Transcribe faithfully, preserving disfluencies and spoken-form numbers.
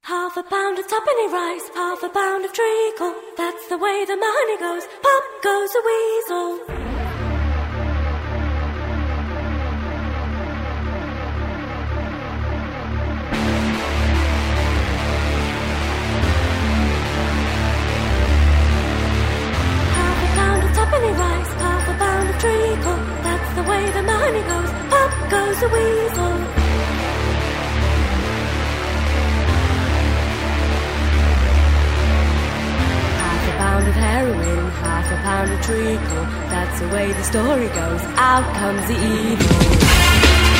Half a pound of tuppenny rice, half a pound of treacle. That's the way the money goes. Pop goes the weasel. Half a pound of tuppenny rice, half a pound of treacle. That's the way the money goes. Pop goes the weasel. Pound of heroin, half a pound of treacle. That's the way the story goes. Out comes the evil.